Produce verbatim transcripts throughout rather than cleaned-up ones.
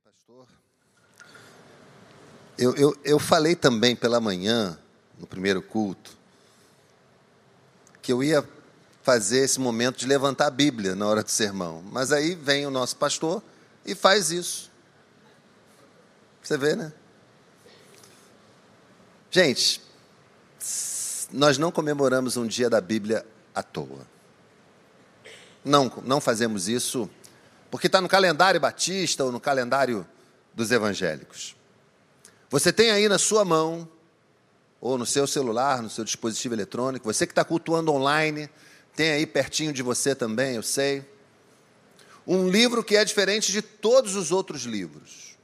Pastor, eu, eu, eu falei também pela manhã, no primeiro culto, que eu ia fazer esse momento de levantar a Bíblia na hora do sermão. Mas aí vem o nosso pastor e faz isso. Você vê, né? Gente, nós não comemoramos um dia da Bíblia à toa. Não, não fazemos isso porque está no calendário batista ou no calendário dos evangélicos. Você tem aí na sua mão, ou no seu celular, no seu dispositivo eletrônico, você que está cultuando online, tem aí pertinho de você também, eu sei, um livro que é diferente de todos os outros livros.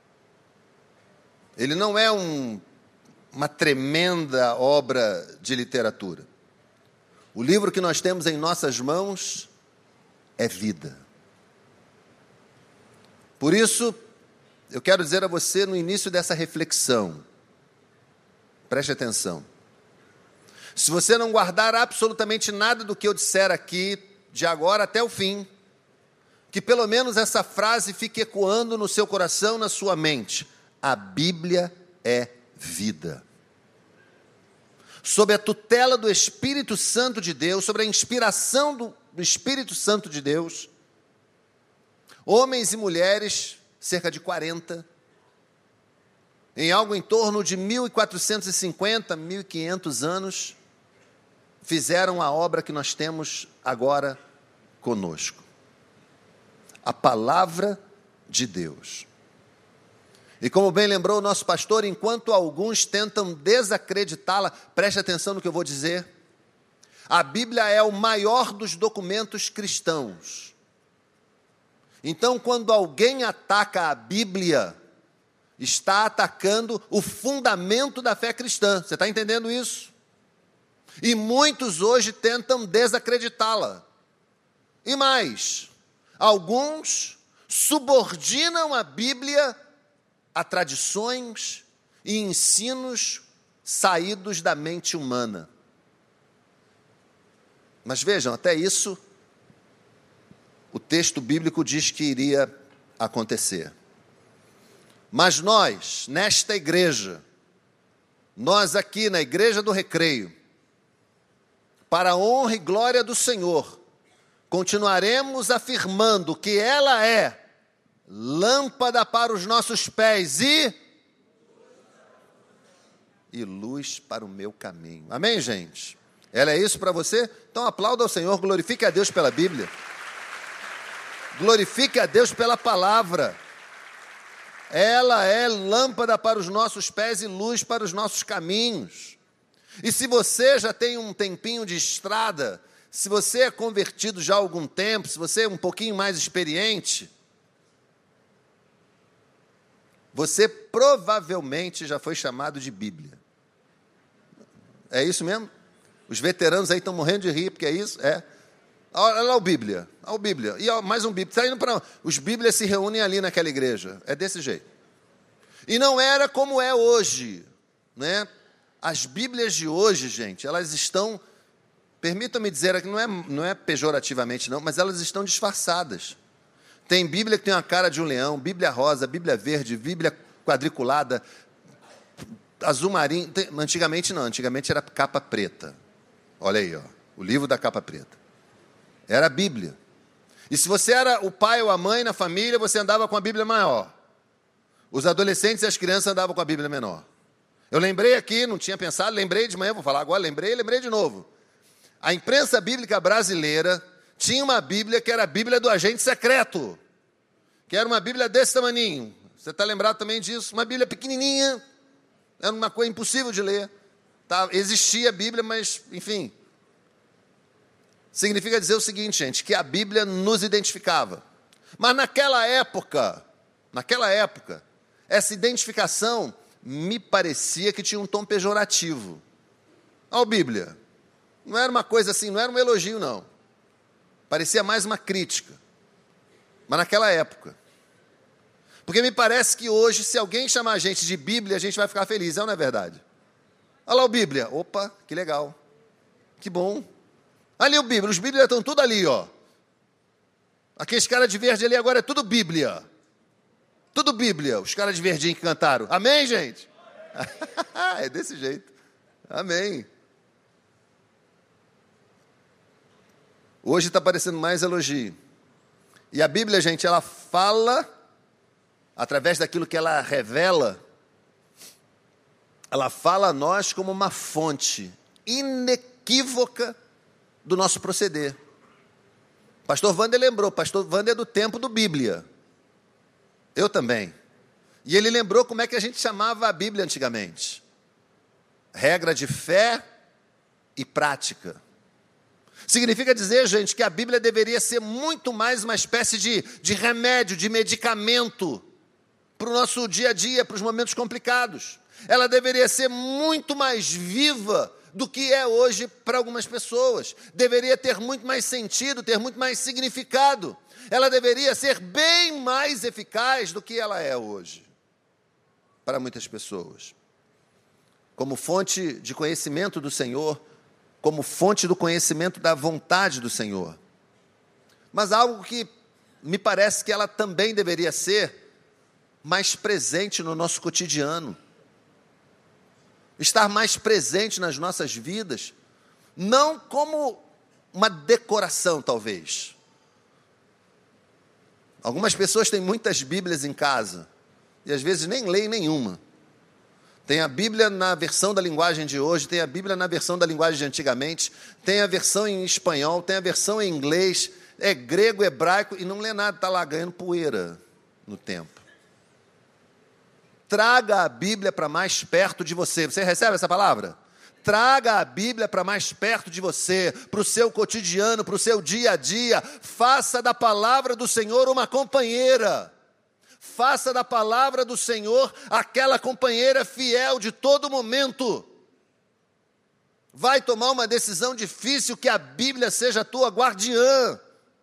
Ele não é um, uma tremenda obra de literatura. O livro que nós temos em nossas mãos é vida. Por isso, eu quero dizer a você, no início dessa reflexão, preste atenção. Se você não guardar absolutamente nada do que eu disser aqui, de agora até o fim, que pelo menos essa frase fique ecoando no seu coração, na sua mente. A Bíblia é vida. Sob a tutela do Espírito Santo de Deus, sobre a inspiração do, do Espírito Santo de Deus, homens e mulheres, cerca de quarenta, em algo em torno de mil quatrocentos e cinquenta, mil e quinhentos anos, fizeram a obra que nós temos agora conosco. A palavra de Deus. E como bem lembrou o nosso pastor, enquanto alguns tentam desacreditá-la, preste atenção no que eu vou dizer, a Bíblia é o maior dos documentos cristãos. Então, quando alguém ataca a Bíblia, está atacando o fundamento da fé cristã. Você está entendendo isso? E muitos hoje tentam desacreditá-la. E mais, alguns subordinam a Bíblia a tradições e ensinos saídos da mente humana. Mas vejam, até isso, o texto bíblico diz que iria acontecer. Mas nós, nesta igreja, nós aqui na Igreja do Recreio, para a honra e glória do Senhor, continuaremos afirmando que ela é lâmpada para os nossos pés e, e luz para o meu caminho. Amém, gente? Ela é isso para você? Então aplauda ao Senhor, glorifique a Deus pela Bíblia. Glorifique a Deus pela palavra. Ela é lâmpada para os nossos pés e luz para os nossos caminhos. E se você já tem um tempinho de estrada, se você é convertido já há algum tempo, se você é um pouquinho mais experiente, você provavelmente já foi chamado de Bíblia. É isso mesmo? Os veteranos aí estão morrendo de rir, porque é isso? É. Olha lá o Bíblia, olha o Bíblia, e ó, mais um Bíblia. Está indo para os Bíblias se reúnem ali naquela igreja. É desse jeito. E não era como é hoje, né? As Bíblias de hoje, gente, elas estão, permitam-me dizer aqui, não é, não é pejorativamente não, mas elas estão disfarçadas. Tem Bíblia que tem a cara de um leão, Bíblia rosa, Bíblia verde, Bíblia quadriculada, azul marinho. Tem, antigamente não, antigamente era capa preta. Olha aí, ó, o livro da capa preta. Era a Bíblia. E se você era o pai ou a mãe na família, você andava com a Bíblia maior. Os adolescentes e as crianças andavam com a Bíblia menor. Eu lembrei aqui, não tinha pensado, lembrei de manhã, vou falar agora, lembrei, lembrei de novo. A imprensa bíblica brasileira tinha uma Bíblia que era a Bíblia do agente secreto, que era uma Bíblia desse tamaninho. Você está lembrado também disso? Uma Bíblia pequenininha, era uma coisa impossível de ler. Tá? Existia a Bíblia, mas, enfim. Significa dizer o seguinte, gente, que a Bíblia nos identificava. Mas naquela época, naquela época, essa identificação me parecia que tinha um tom pejorativo. Olha a Bíblia. Não era uma coisa assim, não era um elogio, não. Parecia mais uma crítica. Mas naquela época. Porque me parece que hoje, se alguém chamar a gente de Bíblia, a gente vai ficar feliz, não é verdade? Olha lá o Bíblia. Opa, que legal. Que bom. Ali o Bíblia, os Bíblias estão tudo ali, ó. Aqueles caras de verde ali agora é tudo Bíblia. Tudo Bíblia, os caras de verdinho que cantaram. Amém, gente? É desse jeito. Amém. Hoje está parecendo mais elogio. E a Bíblia, gente, ela fala, através daquilo que ela revela, ela fala a nós como uma fonte inequívoca do nosso proceder. Pastor Wander lembrou, Pastor Wander é do tempo do Bíblia. Eu também. E ele lembrou como é que a gente chamava a Bíblia antigamente. Regra de fé e prática. Significa dizer, gente, que a Bíblia deveria ser muito mais uma espécie de, de remédio, de medicamento para o nosso dia a dia, para os momentos complicados. Ela deveria ser muito mais viva do que é hoje para algumas pessoas. Deveria ter muito mais sentido, ter muito mais significado. Ela deveria ser bem mais eficaz do que ela é hoje para muitas pessoas. Como fonte de conhecimento do Senhor, como fonte do conhecimento da vontade do Senhor. Mas algo que me parece que ela também deveria ser mais presente no nosso cotidiano. Estar mais presente nas nossas vidas, não como uma decoração, talvez. Algumas pessoas têm muitas Bíblias em casa, e às vezes nem leem nenhuma. Tem a Bíblia na versão da linguagem de hoje, tem a Bíblia na versão da linguagem de antigamente, tem a versão em espanhol, tem a versão em inglês, é grego, hebraico, e não lê nada, está lá ganhando poeira no tempo. Traga a Bíblia para mais perto de você. Você recebe essa palavra? Traga a Bíblia para mais perto de você, para o seu cotidiano, para o seu dia a dia. Faça da palavra do Senhor uma companheira. Faça da palavra do Senhor aquela companheira fiel de todo momento. Vai tomar uma decisão difícil, que a Bíblia seja a tua guardiã.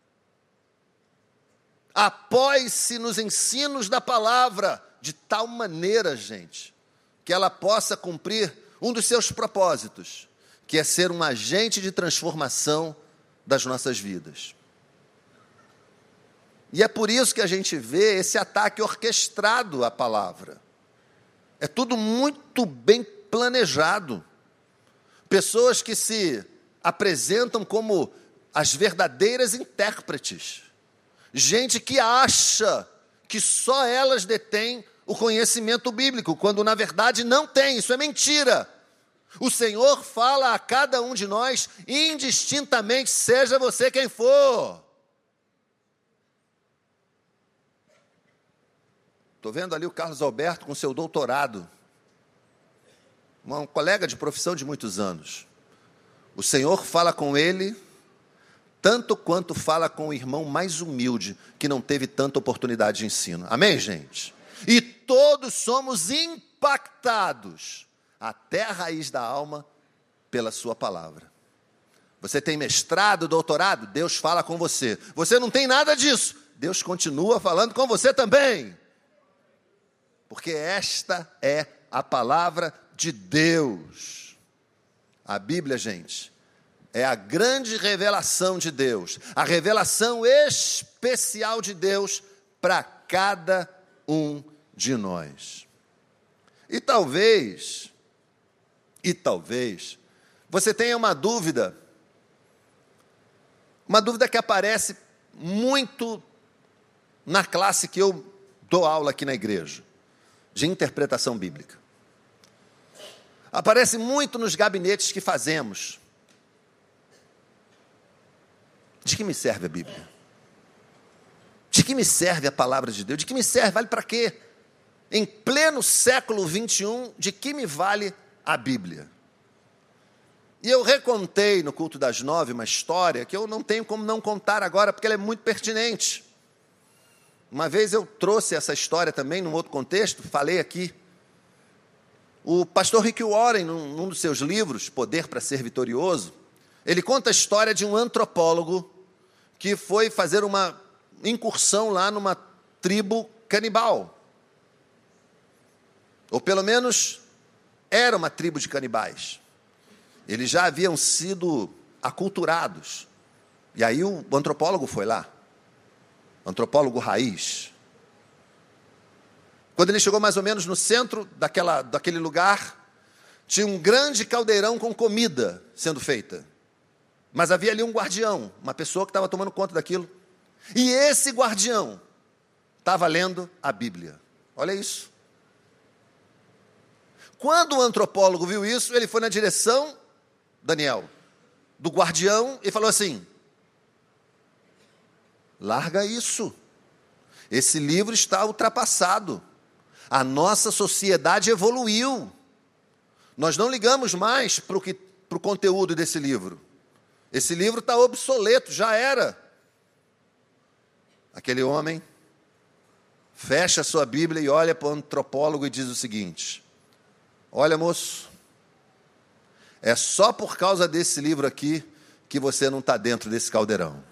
Apoie-se nos ensinos da palavra, de tal maneira, gente, que ela possa cumprir um dos seus propósitos, que é ser um agente de transformação das nossas vidas. E é por isso que a gente vê esse ataque orquestrado à palavra. É tudo muito bem planejado. Pessoas que se apresentam como as verdadeiras intérpretes. Gente que acha que só elas detêm o conhecimento bíblico, quando na verdade não tem, isso é mentira. O Senhor fala a cada um de nós indistintamente, seja você quem for. Estou vendo ali o Carlos Alberto com seu doutorado, um colega de profissão de muitos anos. O Senhor fala com ele tanto quanto fala com o irmão mais humilde, que não teve tanta oportunidade de ensino. Amém, gente? E todos somos impactados até a raiz da alma pela sua palavra. Você tem mestrado, doutorado? Deus fala com você. Você não tem nada disso? Deus continua falando com você também. Porque esta é a palavra de Deus. A Bíblia, gente, é a grande revelação de Deus, a revelação especial de Deus para cada um de nós. E talvez, e talvez, você tenha uma dúvida, uma dúvida que aparece muito na classe que eu dou aula aqui na igreja, de interpretação bíblica. Aparece muito nos gabinetes que fazemos. De que me serve a Bíblia? De que me serve a palavra de Deus? De que me serve? Vale para quê? Em pleno século vinte e um, de que me vale a Bíblia? E eu recontei no culto das nove uma história que eu não tenho como não contar agora, porque ela é muito pertinente. Uma vez eu trouxe essa história também, num outro contexto, falei aqui. O pastor Rick Warren, num, num dos seus livros, Poder para Ser Vitorioso, ele conta a história de um antropólogo que foi fazer uma incursão lá numa tribo canibal. Ou pelo menos era uma tribo de canibais. Eles já haviam sido aculturados. E aí o antropólogo foi lá. Antropólogo raiz. Quando ele chegou mais ou menos no centro daquela, daquele lugar, tinha um grande caldeirão com comida sendo feita. Mas havia ali um guardião, uma pessoa que estava tomando conta daquilo. E esse guardião estava lendo a Bíblia. Olha isso. Quando o antropólogo viu isso, ele foi na direção, Daniel, do guardião e falou assim: larga isso. Esse livro está ultrapassado. A nossa sociedade evoluiu. Nós não ligamos mais para o que, para o conteúdo desse livro. Esse livro está obsoleto, já era. Aquele homem fecha a sua Bíblia e olha para o antropólogo e diz o seguinte: olha, moço, é só por causa desse livro aqui que você não está dentro desse caldeirão.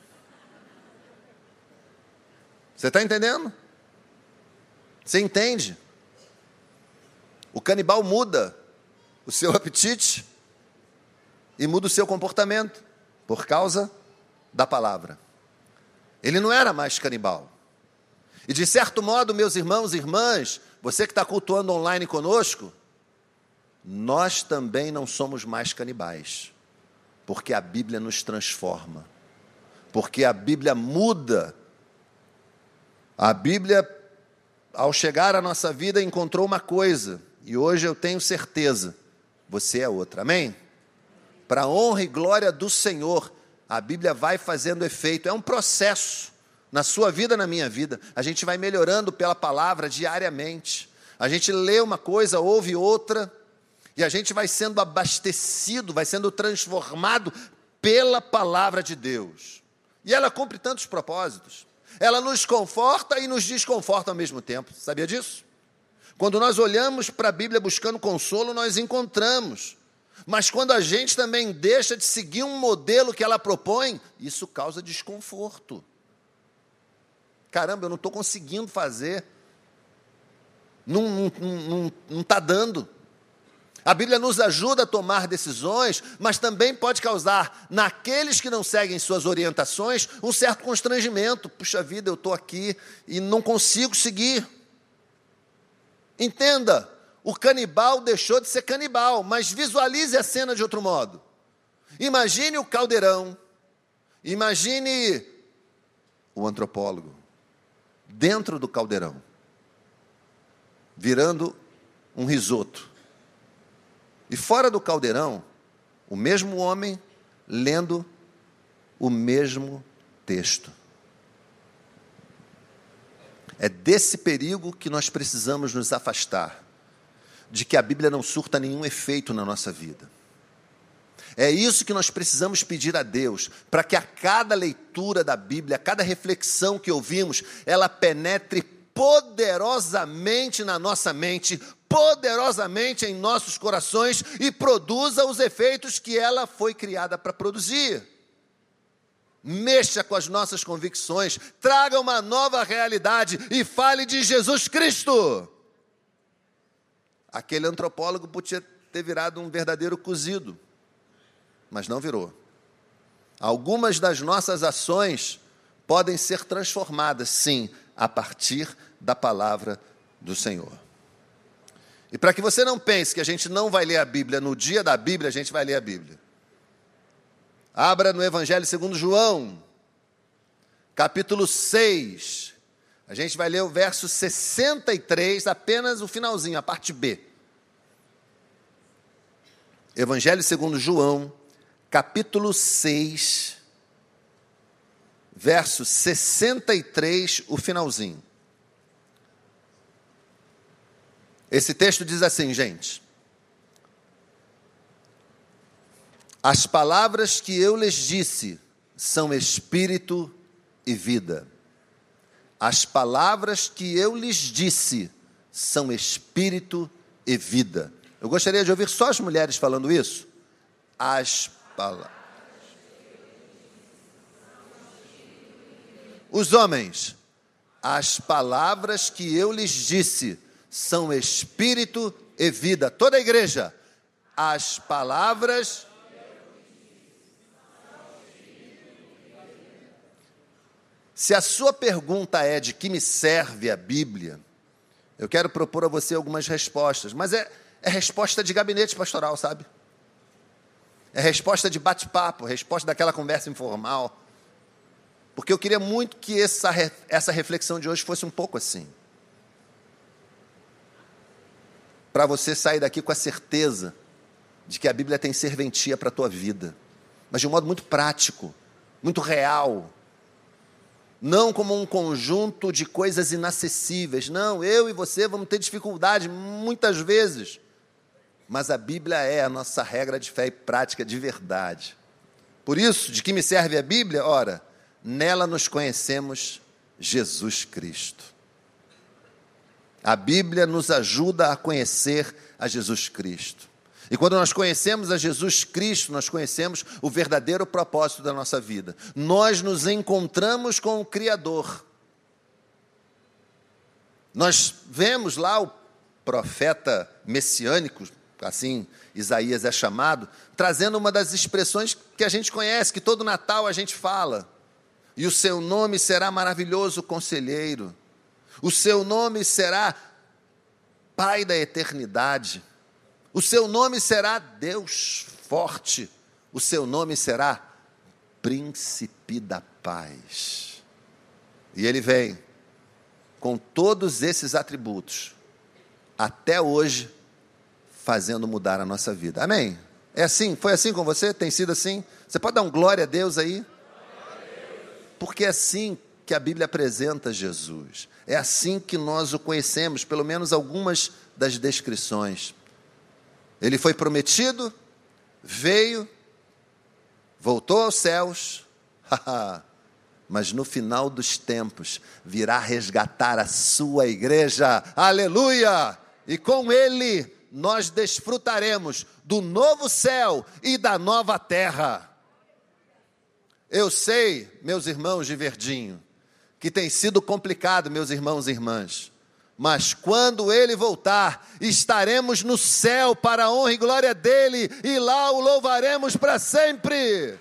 Você está entendendo? Você entende? O canibal muda o seu apetite e muda o seu comportamento por causa da palavra. Ele não era mais canibal. E de certo modo, meus irmãos e irmãs, você que está cultuando online conosco, nós também não somos mais canibais, porque a Bíblia nos transforma, porque a Bíblia muda. A Bíblia, ao chegar à nossa vida, encontrou uma coisa, e hoje eu tenho certeza, você é outra, amém? Para a honra e glória do Senhor, a Bíblia vai fazendo efeito, é um processo, na sua vida, na minha vida, a gente vai melhorando pela palavra diariamente, a gente lê uma coisa, ouve outra, e a gente vai sendo abastecido, vai sendo transformado pela palavra de Deus, e ela cumpre tantos propósitos, ela nos conforta e nos desconforta ao mesmo tempo, sabia disso? Quando nós olhamos para a Bíblia buscando consolo, nós encontramos. Mas quando a gente também deixa de seguir um modelo que ela propõe, isso causa desconforto. Caramba, eu não estou conseguindo fazer. Não está não, não, não tá dando. A Bíblia nos ajuda a tomar decisões, mas também pode causar, naqueles que não seguem suas orientações, um certo constrangimento. Puxa vida, eu estou aqui e não consigo seguir. Entenda, o canibal deixou de ser canibal, mas visualize a cena de outro modo. Imagine o caldeirão, imagine o antropólogo dentro do caldeirão, virando um risoto. E fora do caldeirão, o mesmo homem lendo o mesmo texto. É desse perigo que nós precisamos nos afastar, de que a Bíblia não surta nenhum efeito na nossa vida. É isso que nós precisamos pedir a Deus, para que a cada leitura da Bíblia, a cada reflexão que ouvimos, ela penetre poderosamente na nossa mente, poderosamente em nossos corações e produza os efeitos que ela foi criada para produzir. Mexa com as nossas convicções, traga uma nova realidade e fale de Jesus Cristo. Aquele antropólogo podia ter virado um verdadeiro cozido, mas não virou. Algumas das nossas ações podem ser transformadas, sim, a partir da palavra do Senhor. E para que você não pense que a gente não vai ler a Bíblia, no dia da Bíblia a gente vai ler a Bíblia. Abra no Evangelho segundo João, capítulo seis. A gente vai ler o verso sessenta e três, apenas o finalzinho, a parte B. Evangelho segundo João, capítulo seis, verso sessenta e três, o finalzinho. Esse texto diz assim, gente: as palavras que eu lhes disse são espírito e vida. As palavras que eu lhes disse são espírito e vida. Eu gostaria de ouvir só as mulheres falando isso. As palavras. Os homens. As palavras que eu lhes disse são espírito e vida. Toda a igreja. As palavras. Se a sua pergunta é de que me serve a Bíblia, Eu quero propor a você algumas respostas, mas é, é resposta de gabinete pastoral, sabe? É resposta de bate-papo, resposta daquela conversa informal. Porque eu queria muito que essa, essa reflexão de hoje fosse um pouco assim. Para você sair daqui com a certeza de que a Bíblia tem serventia para a tua vida. Mas de um modo muito prático, muito real. Não como um conjunto de coisas inacessíveis. Não, eu e você vamos ter dificuldade muitas vezes. Mas a Bíblia é a nossa regra de fé e prática de verdade. Por isso, de que me serve a Bíblia? Ora, nela nos conhecemos Jesus Cristo. A Bíblia nos ajuda a conhecer a Jesus Cristo. E quando nós conhecemos a Jesus Cristo, nós conhecemos o verdadeiro propósito da nossa vida. Nós nos encontramos com o Criador. Nós vemos lá o profeta messiânico, assim Isaías é chamado, trazendo uma das expressões que a gente conhece, que todo Natal a gente fala. E o seu nome será maravilhoso conselheiro. O seu nome será Pai da eternidade. O seu nome será Deus forte. O seu nome será Príncipe da Paz. E ele vem com todos esses atributos, até hoje, fazendo mudar a nossa vida. Amém? É assim? Foi assim com você? Tem sido assim? Você pode dar um glória a Deus aí? Porque é assim que a Bíblia apresenta Jesus. É assim que nós o conhecemos, pelo menos algumas das descrições. Ele foi prometido, veio, voltou aos céus, mas no final dos tempos virá resgatar a sua igreja, aleluia! E com ele nós desfrutaremos do novo céu e da nova terra. Eu sei, meus irmãos de Verdinho, que tem sido complicado, meus irmãos e irmãs, mas quando ele voltar, estaremos no céu para a honra e glória dele, e lá o louvaremos para sempre.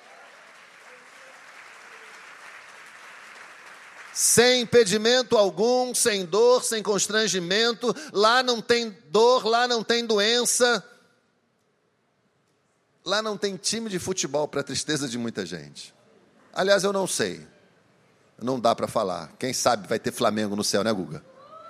Sem impedimento algum, sem dor, sem constrangimento. Lá não tem dor, lá não tem doença. Lá não tem time de futebol, para a tristeza de muita gente. Aliás, eu não sei. Não dá para falar. Quem sabe vai ter Flamengo no céu, né, Guga?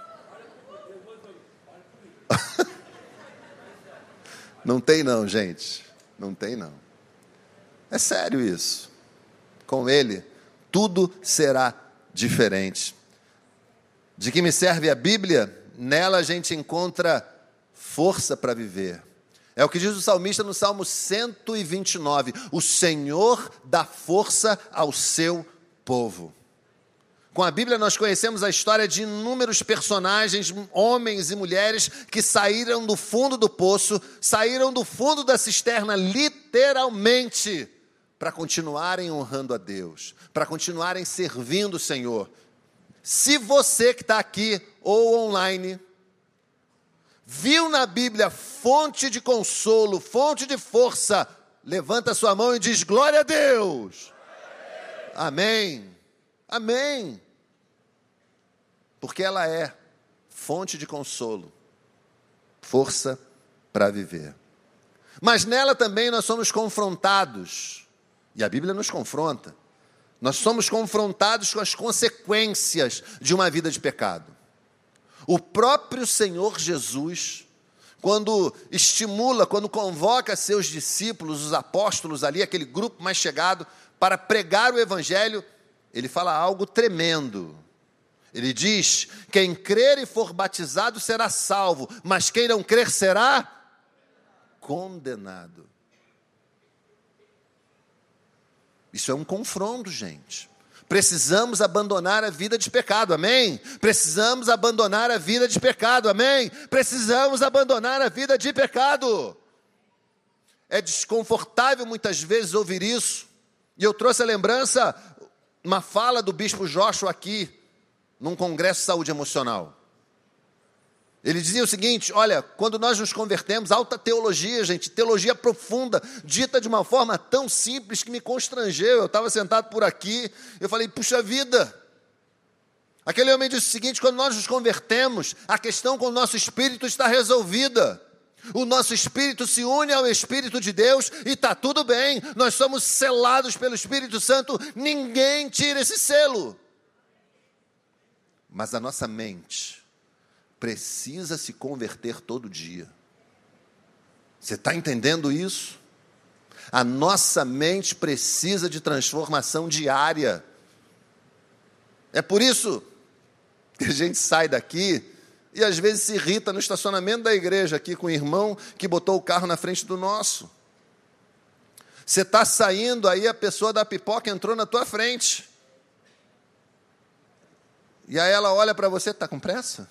Não tem não, gente. Não tem não. É sério isso. Com ele, tudo será diferente. De que me serve a Bíblia? Nela a gente encontra força para viver. É o que diz o salmista no Salmo cento e vinte e nove. O Senhor dá força ao seu povo. Com a Bíblia nós conhecemos a história de inúmeros personagens, homens e mulheres, que saíram do fundo do poço, saíram do fundo da cisterna, literalmente, para continuarem honrando a Deus, para continuarem servindo o Senhor. Se você que está aqui ou online, viu na Bíblia fonte de consolo, fonte de força, levanta sua mão e diz: glória a Deus! Amém! Amém! Porque ela é fonte de consolo, força para viver. Mas nela também nós somos confrontados, e a Bíblia nos confronta, nós somos confrontados com as consequências de uma vida de pecado. O próprio Senhor Jesus, quando estimula, quando convoca seus discípulos, os apóstolos ali, aquele grupo mais chegado, para pregar o Evangelho, ele fala algo tremendo. Ele diz: quem crer e for batizado será salvo, mas quem não crer será condenado. Isso é um confronto, gente. Precisamos abandonar a vida de pecado, amém? Precisamos abandonar a vida de pecado, amém? Precisamos abandonar a vida de pecado. É desconfortável muitas vezes ouvir isso. E eu trouxe a lembrança, uma fala do bispo Joshua aqui, num congresso de saúde emocional. Ele dizia o seguinte: olha, quando nós nos convertemos, alta teologia, gente, teologia profunda, dita de uma forma tão simples que me constrangeu. Eu estava sentado por aqui, eu falei: puxa vida, Aquele homem disse o seguinte: quando nós nos convertemos, a questão com o nosso espírito está resolvida. O nosso espírito se une ao Espírito de Deus e está tudo bem. Nós somos selados pelo Espírito Santo, ninguém tira esse selo. Mas a nossa mente precisa se converter todo dia. Você está entendendo isso? A nossa mente precisa de transformação diária. É por isso que a gente sai daqui e às vezes se irrita no estacionamento da igreja aqui com o irmão que botou o carro na frente do nosso. Você está saindo, aí a pessoa da pipoca entrou na tua frente. E aí ela olha para você: está com pressa?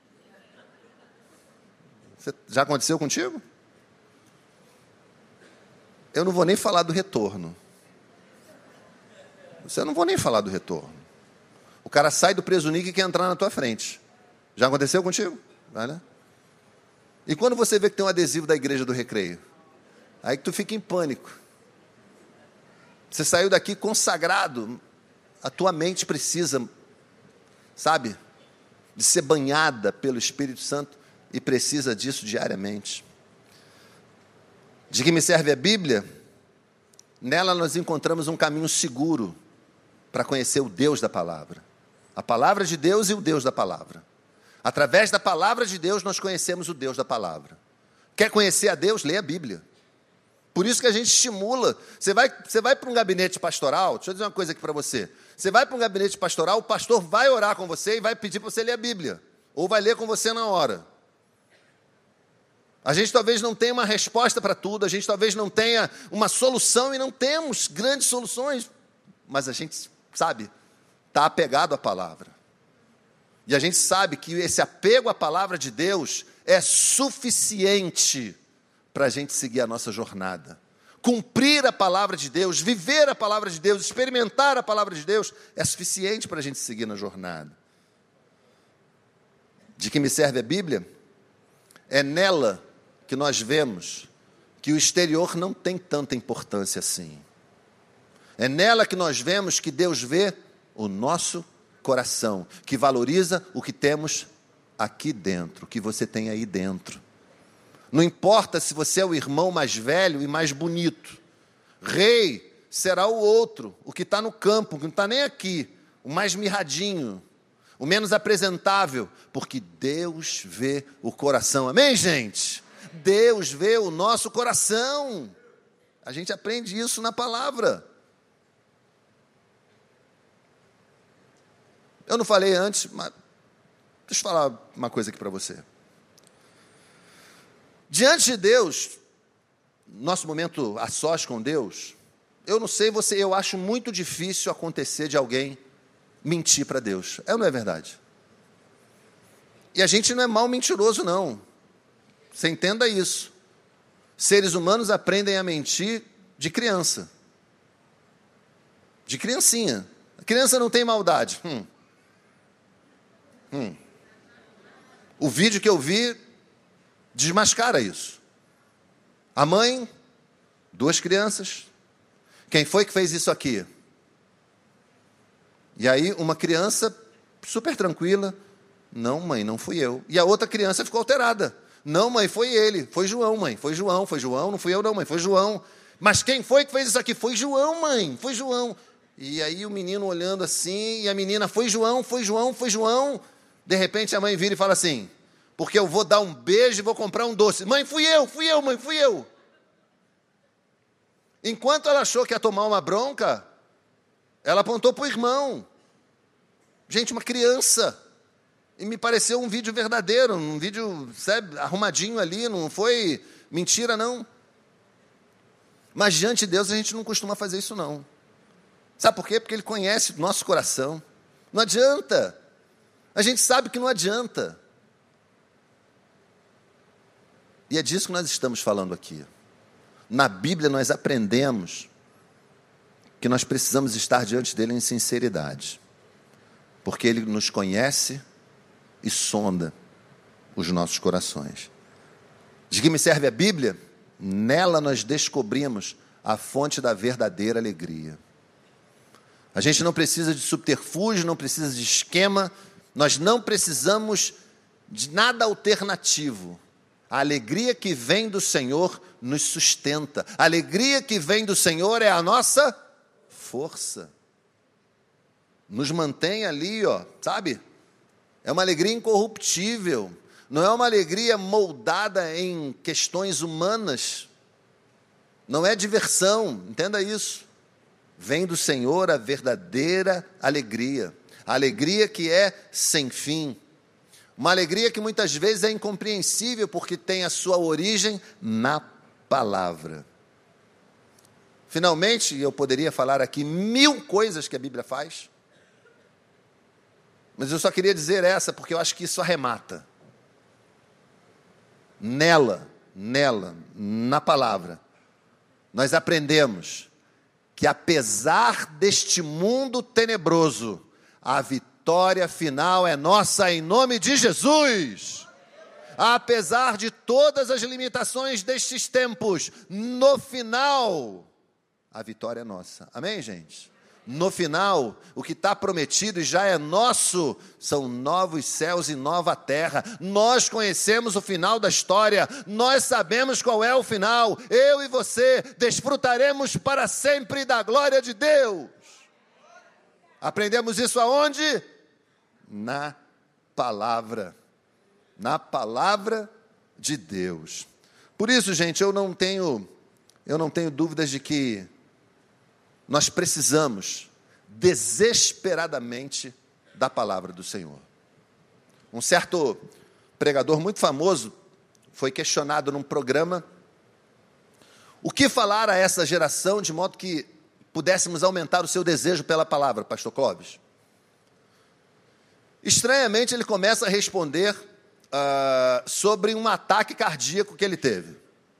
Você, já aconteceu contigo? Eu não vou nem falar do retorno. Você não vou nem falar do retorno. O cara sai do presunique e quer entrar na tua frente. Já aconteceu contigo? Vai, né? E quando você vê que tem um adesivo da igreja do Recreio? Aí que tu fica em pânico. Você saiu daqui consagrado. A tua mente precisa, sabe, de ser banhada pelo Espírito Santo e precisa disso diariamente. De que me serve a Bíblia? Nela nós encontramos um caminho seguro para conhecer o Deus da palavra. A palavra de Deus e o Deus da palavra. Através da palavra de Deus nós conhecemos o Deus da palavra. Quer conhecer a Deus? Lê a Bíblia. Por isso que a gente estimula. Você vai, você vai para um gabinete pastoral, deixa eu dizer uma coisa aqui para você. Você vai para um gabinete pastoral, o pastor vai orar com você e vai pedir para você ler a Bíblia. Ou vai ler com você na hora. A gente talvez não tenha uma resposta para tudo, a gente talvez não tenha uma solução, e não temos grandes soluções, mas a gente, sabe, está apegado à palavra. E a gente sabe que esse apego à palavra de Deus é suficiente para a gente seguir a nossa jornada. Cumprir a palavra de Deus, viver a palavra de Deus, experimentar a palavra de Deus, é suficiente para a gente seguir na jornada. De que me serve a Bíblia? É nela que nós vemos que o exterior não tem tanta importância assim. É nela que nós vemos que Deus vê o nosso coração, que valoriza o que temos aqui dentro, o que você tem aí dentro. Não importa se você é o irmão mais velho e mais bonito. Rei será o outro, o que está no campo, que não está nem aqui, o mais mirradinho, o menos apresentável, porque Deus vê o coração. Amém, gente? Deus vê o nosso coração. A gente aprende isso na palavra. Eu não falei antes, mas deixa eu falar uma coisa aqui para você. Diante de Deus, nosso momento a sós com Deus, eu não sei você, eu acho muito difícil acontecer de alguém mentir para Deus. É ou não é verdade? E a gente não é mal mentiroso, não. Você entenda isso. Seres humanos aprendem a mentir de criança. De criancinha. A criança não tem maldade. Hum. Hum. O vídeo que eu vi desmascara isso. A mãe, duas crianças. Quem foi que fez isso aqui? E aí uma criança super tranquila. Não, mãe, não fui eu. E a outra criança ficou alterada. Não, mãe, foi ele. Foi João, mãe. Foi João, foi João. Não fui eu não, mãe. Foi João. Mas quem foi que fez isso aqui? Foi João, mãe. Foi João. E aí o menino olhando assim, e a menina, foi João, foi João, foi João. De repente a mãe vira e fala assim: porque eu vou dar um beijo e vou comprar um doce. Mãe, fui eu, fui eu, mãe, fui eu. Enquanto ela achou que ia tomar uma bronca, ela apontou para o irmão. Gente, uma criança. E me pareceu um vídeo verdadeiro, um vídeo, sabe, arrumadinho ali, não foi mentira, não. Mas diante de Deus a gente não costuma fazer isso, não. Sabe por quê? Porque Ele conhece o nosso coração. Não adianta. A gente sabe que não adianta. E é disso que nós estamos falando aqui. Na Bíblia nós aprendemos que nós precisamos estar diante dele em sinceridade. Porque Ele nos conhece e sonda os nossos corações. De que me serve a Bíblia? Nela nós descobrimos a fonte da verdadeira alegria. A gente não precisa de subterfúgio, não precisa de esquema, nós não precisamos de nada alternativo. A alegria que vem do Senhor nos sustenta. A alegria que vem do Senhor é a nossa força. Nos mantém ali, ó, sabe? É uma alegria incorruptível. Não é uma alegria moldada em questões humanas. Não é diversão, entenda isso. Vem do Senhor a verdadeira alegria. A alegria que é sem fim. Uma alegria que muitas vezes é incompreensível porque tem a sua origem na palavra. Finalmente, eu poderia falar aqui mil coisas que a Bíblia faz, mas eu só queria dizer essa porque eu acho que isso arremata. Nela, nela, na palavra, nós aprendemos que apesar deste mundo tenebroso, a vitória final é nossa em nome de Jesus. Apesar de todas as limitações destes tempos, no final, a vitória é nossa. Amém, gente? No final, o que está prometido e já é nosso, são novos céus e nova terra. Nós conhecemos o final da história, nós sabemos qual é o final. Eu e você desfrutaremos para sempre da glória de Deus. Aprendemos isso aonde? Na palavra. Na palavra de Deus. Por isso, gente, eu não tenho, eu não tenho dúvidas de que nós precisamos desesperadamente da palavra do Senhor. Um certo pregador muito famoso foi questionado num programa o que falar a essa geração de modo que pudéssemos aumentar o seu desejo pela palavra, pastor Clóvis. Estranhamente, ele começa a responder uh, sobre um ataque cardíaco que ele teve.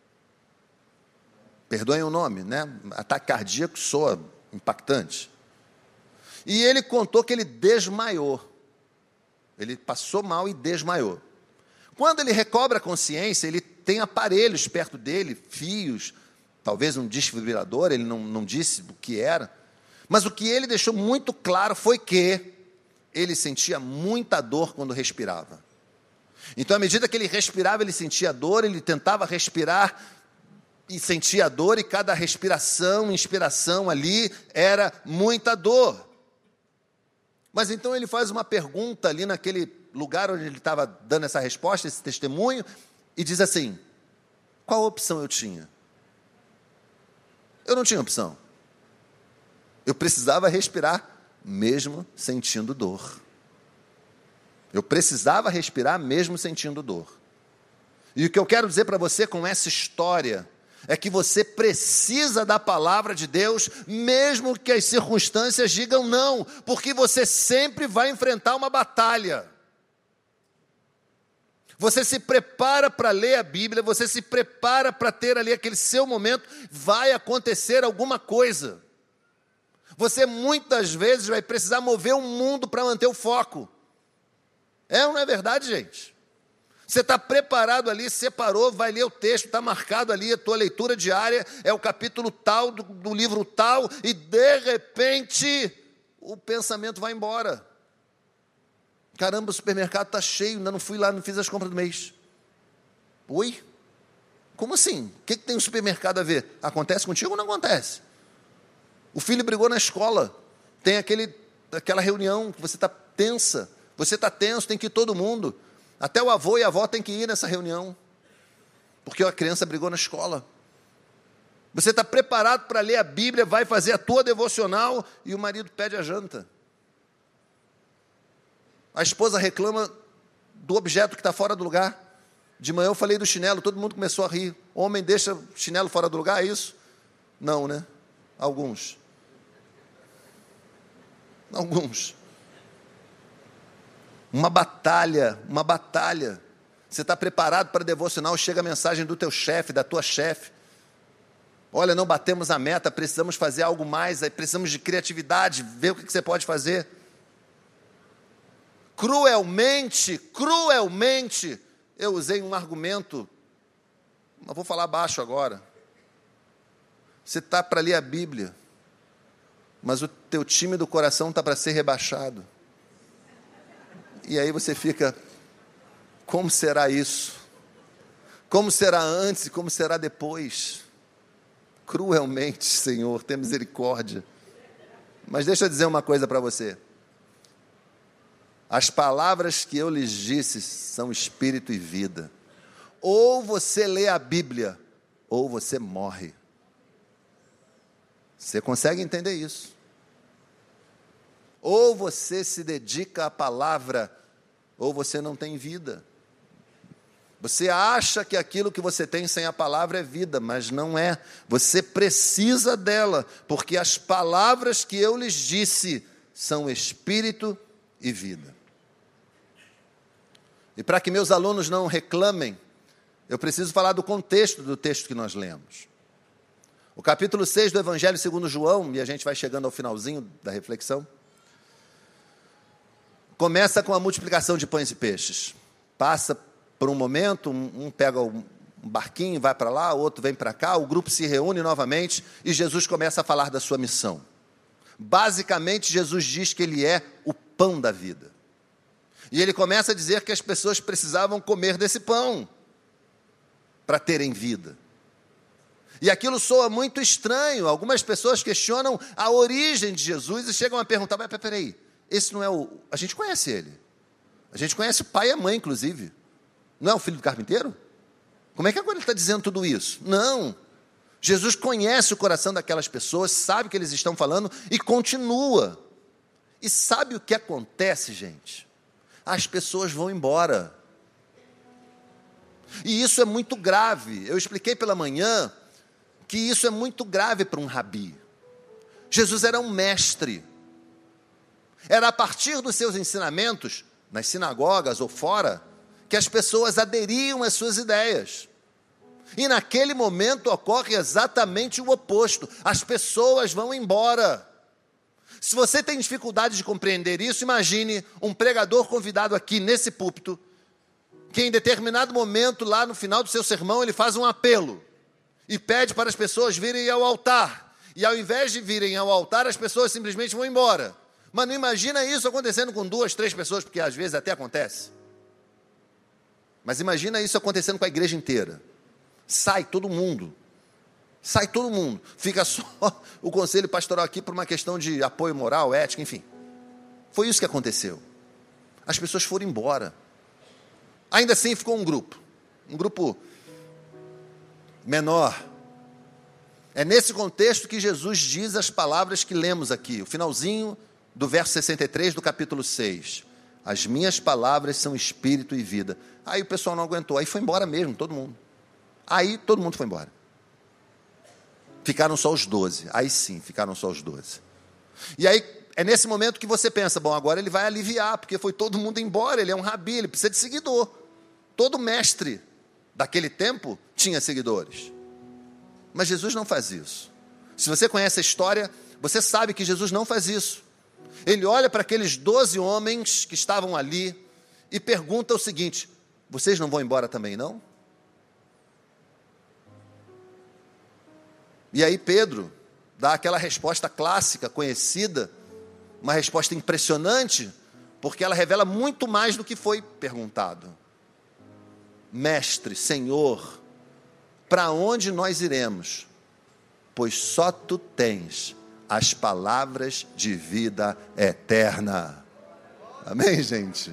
Perdoem o nome, né? Ataque cardíaco soa impactante. E ele contou que ele desmaiou. Ele passou mal e desmaiou. Quando ele recobra a consciência, ele tem aparelhos perto dele, fios, talvez um desfibrilador, ele não, não disse o que era. Mas o que ele deixou muito claro foi que ele sentia muita dor quando respirava. Então, à medida que ele respirava, ele sentia dor, ele tentava respirar e sentia dor, e cada respiração, inspiração ali, era muita dor. Mas então ele faz uma pergunta ali naquele lugar onde ele estava dando essa resposta, esse testemunho, e diz assim: qual opção eu tinha? Eu não tinha opção. Eu precisava respirar, mesmo sentindo dor. Eu precisava respirar, mesmo sentindo dor. E o que eu quero dizer para você com essa história é que você precisa da palavra de Deus, mesmo que as circunstâncias digam não, porque você sempre vai enfrentar uma batalha. Você se prepara para ler a Bíblia, você se prepara para ter ali aquele seu momento, vai acontecer alguma coisa. Você muitas vezes vai precisar mover o mundo para manter o foco. É ou não é verdade, gente? Você está preparado ali, separou, vai ler o texto, está marcado ali, a tua leitura diária é o capítulo tal, do, do livro tal, e de repente o pensamento vai embora. Caramba, o supermercado está cheio, ainda não fui lá, não fiz as compras do mês. Oi? Como assim? O que, que tem o supermercado a ver? Acontece contigo ou não acontece? O filho brigou na escola, tem aquele, aquela reunião que você está tensa, você está tenso, tem que ir todo mundo. Até o avô e a avó têm que ir nessa reunião, porque a criança brigou na escola. Você está preparado para ler a Bíblia, vai fazer a tua devocional e o marido pede a janta. A esposa reclama do objeto que está fora do lugar. De manhã eu falei do chinelo, todo mundo começou a rir. Homem deixa o chinelo fora do lugar, é isso? Não, né? Alguns. Alguns. Uma batalha, uma batalha. Você está preparado para devocional, chega a mensagem do teu chefe, da tua chefe. Olha, não batemos a meta, precisamos fazer algo mais, precisamos de criatividade, ver o que você pode fazer. Cruelmente, cruelmente, eu usei um argumento, mas vou falar baixo agora. Você está para ler a Bíblia. mas o teu time do coração está para ser rebaixado. E aí você fica, como será isso? Como será antes e como será depois? Cruelmente, Senhor, tem misericórdia. Mas deixa eu dizer uma coisa para você. As palavras que eu lhes disse são espírito e vida. Ou você lê a Bíblia, ou você morre. Você consegue entender isso? Ou você se dedica à palavra, ou você não tem vida. Você acha que aquilo que você tem sem a palavra é vida, mas não é. Você precisa dela, porque as palavras que eu lhes disse são espírito e vida. E para que meus alunos não reclamem, eu preciso falar do contexto do texto que nós lemos. O capítulo seis do Evangelho segundo João, e a gente vai chegando ao finalzinho da reflexão, começa com a multiplicação de pães e peixes. Passa por um momento, um, um pega um barquinho, vai para lá, o outro vem para cá, o grupo se reúne novamente e Jesus começa a falar da sua missão. Basicamente, Jesus diz que ele é o pão da vida. E ele começa a dizer que as pessoas precisavam comer desse pão para terem vida. E aquilo soa muito estranho. Algumas pessoas questionam a origem de Jesus e chegam a perguntar, mas peraí, esse não é o... A gente conhece ele. A gente conhece o pai e a mãe, inclusive. Não é o filho do carpinteiro? Como é que agora ele está dizendo tudo isso? Não. Jesus conhece o coração daquelas pessoas, sabe o que eles estão falando e continua. E sabe o que acontece, gente? As pessoas vão embora. E isso é muito grave. Eu expliquei pela manhã que isso é muito grave para um rabi. Jesus era um mestre. Era a partir dos seus ensinamentos, nas sinagogas ou fora, que as pessoas aderiam às suas ideias. E naquele momento ocorre exatamente o oposto. As pessoas vão embora. Se você tem dificuldade de compreender isso, imagine um pregador convidado aqui nesse púlpito, que em determinado momento, lá no final do seu sermão, ele faz um apelo e pede para as pessoas virem ao altar. E ao invés de virem ao altar, as pessoas simplesmente vão embora. Mas não imagina isso acontecendo com duas, três pessoas, porque às vezes até acontece. Mas imagina isso acontecendo com a igreja inteira. Sai todo mundo. Sai todo mundo. Fica só o conselho pastoral aqui por uma questão de apoio moral, ética, enfim. Foi isso que aconteceu. As pessoas foram embora. Ainda assim ficou um grupo. Um grupo menor. É nesse contexto que Jesus diz as palavras que lemos aqui. O finalzinho do verso sessenta e três do capítulo seis. As minhas palavras são espírito e vida. Aí o pessoal não aguentou. Aí foi embora mesmo, todo mundo. Aí todo mundo foi embora. Ficaram só os doze. Aí sim, ficaram só os doze. E aí é nesse momento que você pensa, bom, agora ele vai aliviar, porque foi todo mundo embora, ele é um rabi, ele precisa de seguidor. Todo mestre daquele tempo tinha seguidores. Mas Jesus não faz isso. Se você conhece a história, você sabe que Jesus não faz isso. Ele olha para aqueles doze homens que estavam ali e pergunta o seguinte, vocês não vão embora também, não? E aí Pedro dá aquela resposta clássica, conhecida, uma resposta impressionante, porque ela revela muito mais do que foi perguntado. Mestre, Senhor, para onde nós iremos? Pois só tu tens as palavras de vida eterna. Amém, gente?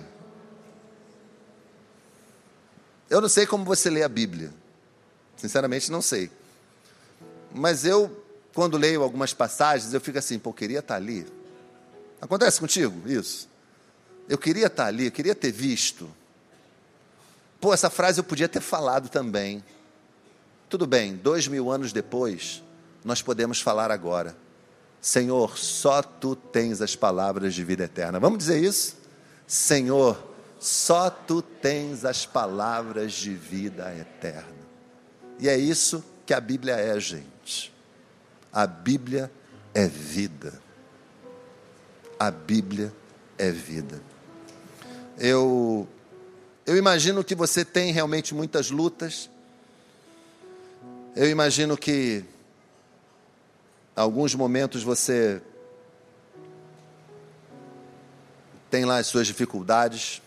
Eu não sei como você lê a Bíblia. Sinceramente, não sei. Mas eu, quando leio algumas passagens, eu fico assim, pô, eu queria estar ali. Acontece contigo isso? Eu queria estar ali, eu queria ter visto. Pô, essa frase eu podia ter falado também. Tudo bem, dois mil anos depois, nós podemos falar agora. Senhor, só tu tens as palavras de vida eterna. Vamos dizer isso? Senhor, só tu tens as palavras de vida eterna. E é isso que a Bíblia é, gente. A Bíblia é vida. A Bíblia é vida. Eu, eu imagino que você tem realmente muitas lutas. Eu imagino que alguns momentos você tem lá as suas dificuldades.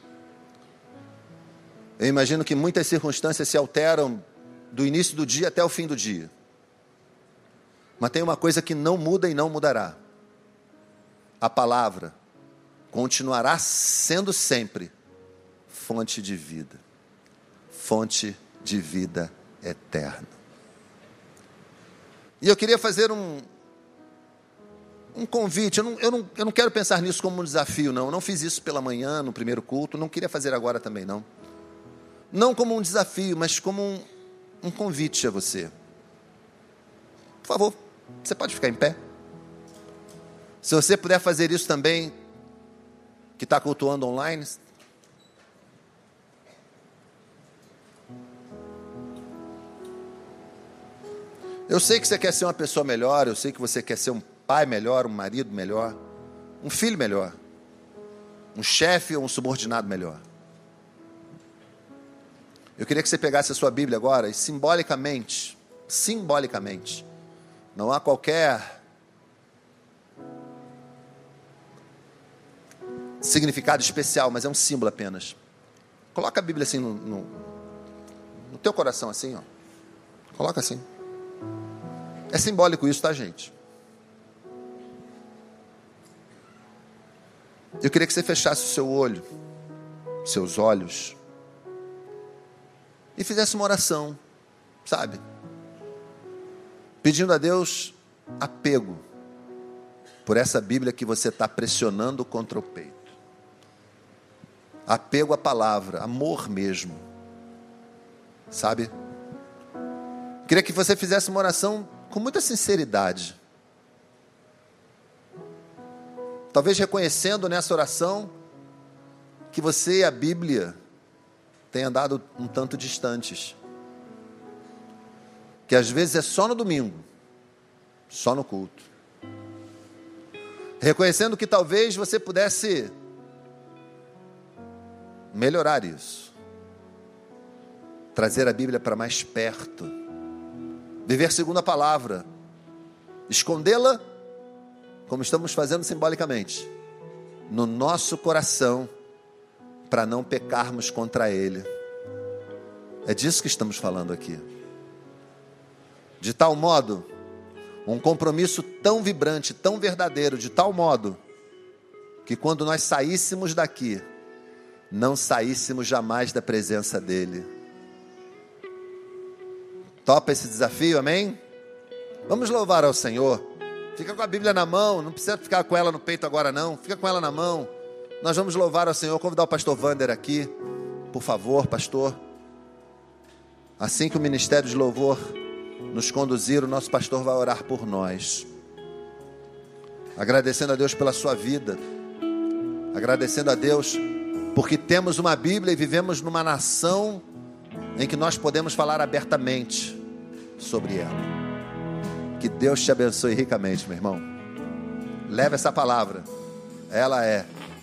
Eu imagino que muitas circunstâncias se alteram do início do dia até o fim do dia. Mas tem uma coisa que não muda e não mudará. A palavra continuará sendo sempre fonte de vida. Fonte de vida eterna. E eu queria fazer um, um convite. Eu não, eu, não, eu não quero pensar nisso como um desafio, não. Eu não fiz isso pela manhã, no primeiro culto. Não queria fazer agora também, não. Não como um desafio, mas como um, um convite a você. Por favor, você pode ficar em pé? Se você puder fazer isso também, que está cultuando online. Eu sei que você quer ser uma pessoa melhor, eu sei que você quer ser um pai melhor, um marido melhor, um filho melhor, um chefe ou um subordinado melhor. Eu queria que você pegasse a sua Bíblia agora e simbolicamente, simbolicamente, não há qualquer significado especial, mas é um símbolo apenas. Coloca a Bíblia assim no, no, no teu coração, assim, ó. Coloca assim. É simbólico isso, tá, gente? Eu queria que você fechasse o seu olho, seus olhos, e fizesse uma oração, sabe? Pedindo a Deus apego por essa Bíblia que você está pressionando contra o peito. Apego à palavra, amor mesmo, sabe? Queria que você fizesse uma oração com muita sinceridade. Talvez reconhecendo nessa oração que você e a Bíblia têm andado um tanto distantes. Que às vezes é só no domingo, só no culto. Reconhecendo que talvez você pudesse melhorar isso. Trazer a Bíblia para mais perto. Viver segundo a palavra. Escondê-la, como estamos fazendo simbolicamente, no nosso coração, para não pecarmos contra Ele. É disso que estamos falando aqui. De tal modo, um compromisso tão vibrante, tão verdadeiro, de tal modo, que quando nós saíssemos daqui, não saíssemos jamais da presença dEle. Topa esse desafio, amém? Vamos louvar ao Senhor. Fica com a Bíblia na mão, não precisa ficar com ela no peito agora não, fica com ela na mão. Nós vamos louvar ao Senhor. Convidar o pastor Wander aqui, por favor, pastor. Assim que o ministério de louvor nos conduzir, o nosso pastor vai orar por nós. Agradecendo a Deus pela sua vida. Agradecendo a Deus porque temos uma Bíblia e vivemos numa nação em que nós podemos falar abertamente sobre ela. Que Deus te abençoe ricamente, meu irmão. Leve essa palavra. Ela é